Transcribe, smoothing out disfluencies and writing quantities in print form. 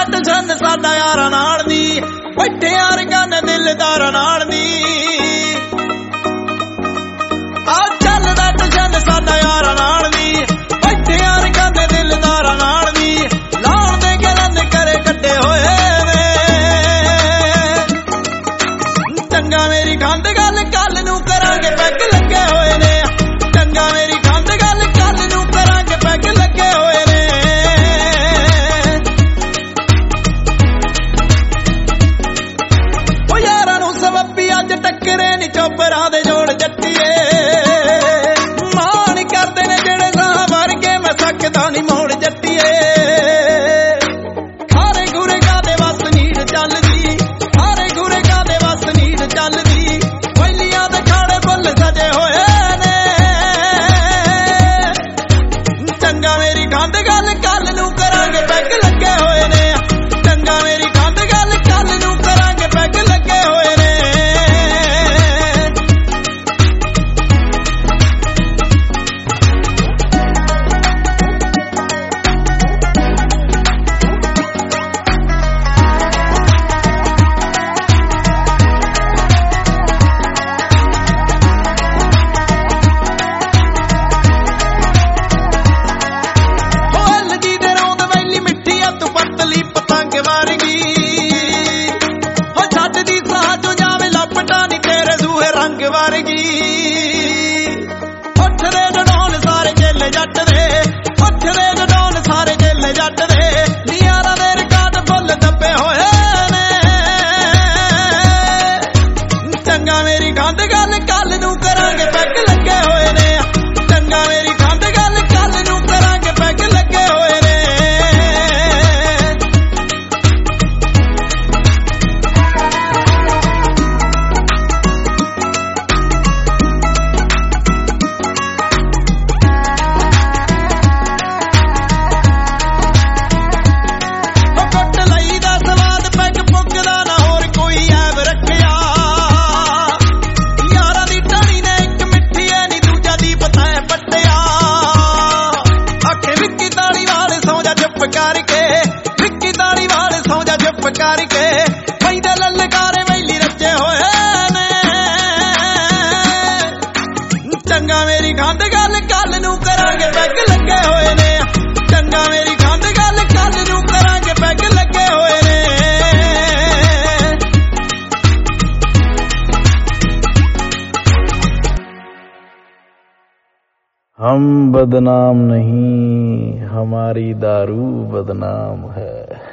ਟਸ਼ਨ ਸਾਡਾ ਯਾਰਾਂ ਨਾਲ ਨੀ, ਬੈਠੇ ਯਾਰ ਗਾਨੇ ਦਿਲਦਾਰਾਂ ਨਾਲ ਨੀ। ਆ ਚੱਲਦਾ ਟਸ਼ਨ ਸਾਡਾ ਯਾਰਾਂ ਨਾਲ ਨੀ, ਬੈਠੇ ਯਾਰ ਗਾਨੇ ਦਿਲਦਾਰਾਂ ਨਾਲ ਨੀ। ਲਾਉਣ ਦੇ ਗਲਨ ਕਰੇ ਕੱਢੇ ਹੋਏ ਨੇ, ਚੰਗਾ ਮੇਰੀ ਖੰਡ ਗੱਲ ਕੱਲ ਨੂੰ ਕਰਾਂਗੇ ਪੈਗ ਲੱਗੇ ਹੋਏ ਨੇ। ਚੰਗਾ ਮੇਰੀ ਖੰਡ ਗੱਲ ਕੱਲ ਨੂੰ ਕਰਾਂਗੇ ਪੈਗ ਲੱਗੇ ਹੋਏ ਨੇ। ਉਹ ਯਾਰਾਂ ਨੂੰ ਸਬੱਬੀ ਅੱਜ ਟੱਕਰੇ ਨੀ ਚੋਪਰਾਂ ਦੇ ਜੋੜ ਜੱਟੀਏ। ਮਾਣ ਕਰਦੇ ਨੇ ਜਿਹੜੇ ਸਾਹ ਵਰਗੇ, ਮੈਂ ਸਕਦਾ ਨੀ ਮੋੜ ਜੱਟੀਏ। ਖਾਰੇ ਖੂਰੇ ਕਾਦੇ ਵਸ ਨੀਰ ਚੱਲਦੀ, ਖਾਰੇ ਖੂਰੇ ਕਾਦੇ ਵਸ ਨੀਰ ਚੱਲਦੀ। ਵੈਲੀਆਂ ਦੇ ਖਾੜੇ ਫੁੱਲ ਸਜੇ ਹੋਏ ਨੇ, ਚੰਗਾ ਮੇਰੀ ਖੰਡ ਗੱਲ ਕੱਲ ਨੂੰ ਕਰਾਂਗੇ ਪੈਗ ਲੱਗੇ ਹੋਏ ਨੇ। ਚੰਗਾ ਮੇਰੀ ਖੰਡ ਗੱਲ ਕੱਲ ਨੂੰ ਕਰਾਂਗੇ ਪੈਗ ਲੱਗੇ ਹੋਏ ਨੇ। ਉੱਠਦੇ ਜਡੌਨ ਸਾਰੇ ਜੇਲੇ ਜੱਟ ਦੇ, ਉੱਠਦੇ ਜਡੌਨ ਸਾਰੇ ਜੇਲੇ ਜੱਟ ਦੇ। ਨਿਆਰਾਂ ਦੇ ਰਿਕਾਰਡ ਫੁੱਲ ਦੱਬੇ ਹੋਏ ਨੇ, ਚੰਗਾ ਮੇਰੀ ਖੰਡ ਗੱਲ ਕੱਲ ਨੂੰ ਕਰਾਂਗੇ ਪੈਗ ਲੱਗੇ ਹੋਏ ਨੇ। ਚੰਗਾ ਮੇਰੀ ਖੰਡ ਗੱਲ ਕੱਲ ਨੂੰ ਕਰਾਂਗੇ ਪੈਗ ਲੱਗੇ ਹੋਏ ਨੇ। ਕਰਕੇ ਪੈਂਦੇ ਲਲਕਾਰੇ ਵੈਲੀ ਰੱਜੇ ਹੋਏ ਨੇ, ਚੰਗਾ ਮੇਰੀ ਖੰਡ ਗੱਲ ਕੱਲ ਨੂੰ ਕਰਾਂਗੇ ਪੈਗ ਲੱਗੇ ਹੋਏ ਨੇ। ਚੰਗਾ ਮੇਰੀ ਖੰਡ ਗੱਲ ਕੱਲ ਨੂੰ ਕਰਾਂਗੇ ਪੈਗ ਲੱਗੇ ਹੋਏ ਨੇ। हम बदनाम नहीं, हमारी दारू बदनाम है।